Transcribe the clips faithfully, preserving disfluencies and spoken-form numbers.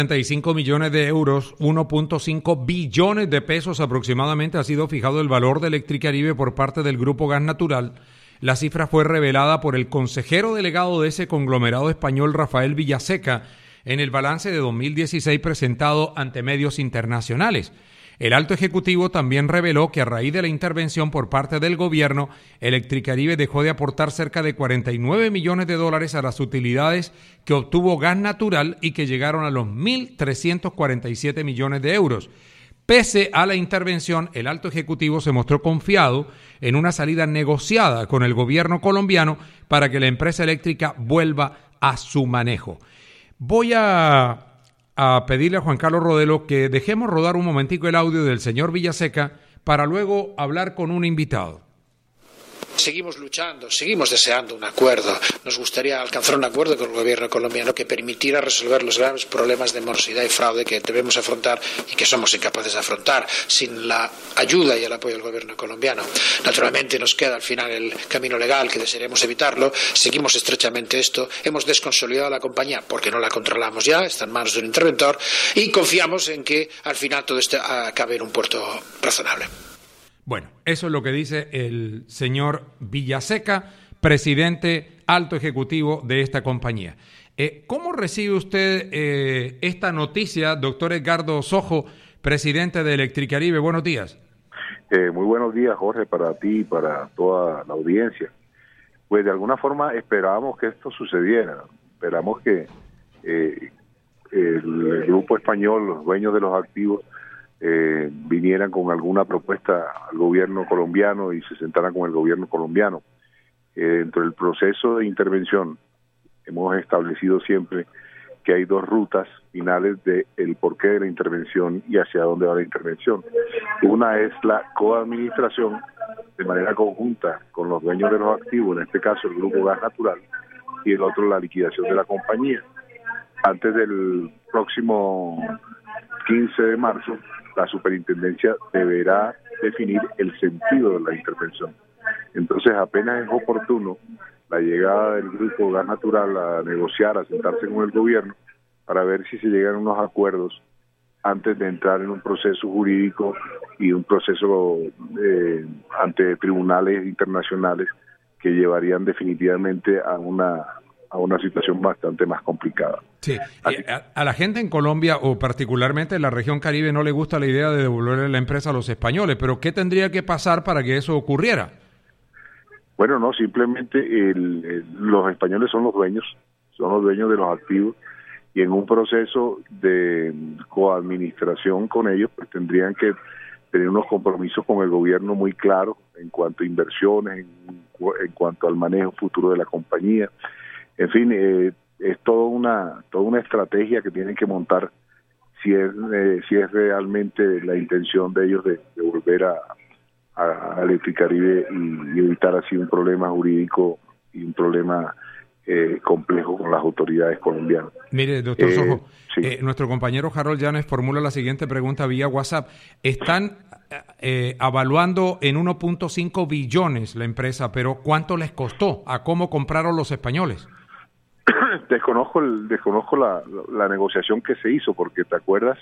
treinta y cinco millones de euros, uno punto cinco billones de pesos aproximadamente ha sido fijado el valor de Electricaribe por parte del Grupo Gas Natural. La cifra fue revelada por el consejero delegado de ese conglomerado español, Rafael Villaseca, en el balance de dos mil dieciséis presentado ante medios internacionales. El alto ejecutivo también reveló que a raíz de la intervención por parte del gobierno, Electricaribe dejó de aportar cerca de cuarenta y nueve millones de dólares a las utilidades que obtuvo Gas Natural y que llegaron a los mil trescientos cuarenta y siete millones de euros. Pese a la intervención, el alto ejecutivo se mostró confiado en una salida negociada con el gobierno colombiano para que la empresa eléctrica vuelva a su manejo. Voy a... a pedirle a Juan Carlos Rodelo que dejemos rodar un momentico el audio del señor Villaseca para luego hablar con un invitado. Seguimos luchando, seguimos deseando un acuerdo. Nos gustaría alcanzar un acuerdo con el gobierno colombiano que permitiera resolver los graves problemas de morosidad y fraude que debemos afrontar y que somos incapaces de afrontar sin la ayuda y el apoyo del gobierno colombiano. Naturalmente nos queda al final el camino legal, que desearemos evitarlo. Seguimos estrechamente esto. Hemos desconsolidado la compañía porque no la controlamos ya, está en manos de un interventor, y confiamos en que al final todo esto acabe en un puerto razonable. Bueno, eso es lo que dice el señor Villaseca, presidente alto ejecutivo de esta compañía. Eh, ¿Cómo recibe usted eh, esta noticia, doctor Edgardo Sojo, presidente de Electricaribe? Buenos días. Eh, muy buenos días, Jorge, para ti y para toda la audiencia. Pues de alguna forma esperábamos que esto sucediera. Esperamos que eh, el grupo español, los dueños de los activos, Eh, vinieran con alguna propuesta al gobierno colombiano y se sentaran con el gobierno colombiano. Eh, dentro del proceso de intervención hemos establecido siempre que hay dos rutas finales del porqué de la intervención y hacia dónde va la intervención. Una es la coadministración de manera conjunta con los dueños de los activos, en este caso el Grupo Gas Natural, y el otro la liquidación de la compañía. Antes del próximo quince de marzo, la superintendencia deberá definir el sentido de la intervención. Entonces, apenas es oportuno la llegada del Grupo Gas Natural a negociar, a sentarse con el gobierno, para ver si se llegan a unos acuerdos antes de entrar en un proceso jurídico y un proceso eh, ante tribunales internacionales que llevarían definitivamente a una a una situación bastante más complicada. Sí, a, a la gente en Colombia o particularmente en la región Caribe no le gusta la idea de devolverle la empresa a los españoles, pero ¿qué tendría que pasar para que eso ocurriera? Bueno, no, simplemente el, el, los españoles son los dueños, son los dueños de los activos, y en un proceso de coadministración con ellos, pues tendrían que tener unos compromisos con el gobierno muy claros en cuanto a inversiones, en, en cuanto al manejo futuro de la compañía. En fin, eh, es toda una toda una estrategia que tienen que montar si es eh, si es realmente la intención de ellos de, de volver a, a, a Electricaribe y, y evitar así un problema jurídico y un problema eh, complejo con las autoridades colombianas. Mire, doctor eh, Sojo, sí. eh, nuestro compañero Harold Llanes formula la siguiente pregunta vía WhatsApp. ¿Están eh, evaluando en uno punto cinco billones la empresa, pero cuánto les costó? ¿A cómo compraron los españoles? Desconozco el, desconozco la, la negociación que se hizo, porque te acuerdas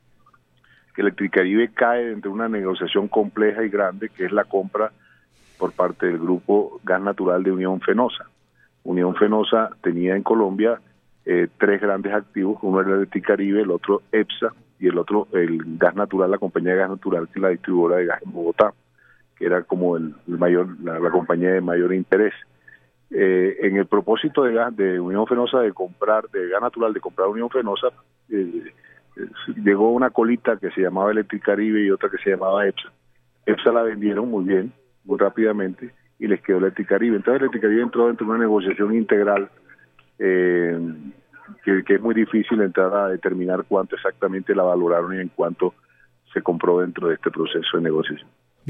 que Electricaribe cae entre una negociación compleja y grande, que es la compra por parte del Grupo Gas Natural de Unión Fenosa. Unión Fenosa tenía en Colombia eh, tres grandes activos, uno era Electricaribe, el otro EPSA y el otro el Gas Natural, la compañía de gas natural, que es la distribuidora de gas en Bogotá, que era como el, el mayor la, la compañía de mayor interés. Eh, en el propósito de gas de Unión Fenosa de comprar, de gas natural, de comprar Unión Fenosa, eh, eh, llegó una colita que se llamaba Electricaribe y otra que se llamaba EPSA. EPSA la vendieron muy bien, muy rápidamente, y les quedó Electricaribe. Entonces Electricaribe entró dentro de una negociación integral eh, que, que es muy difícil entrar a determinar cuánto exactamente la valoraron y en cuánto se compró dentro de este proceso de negociación.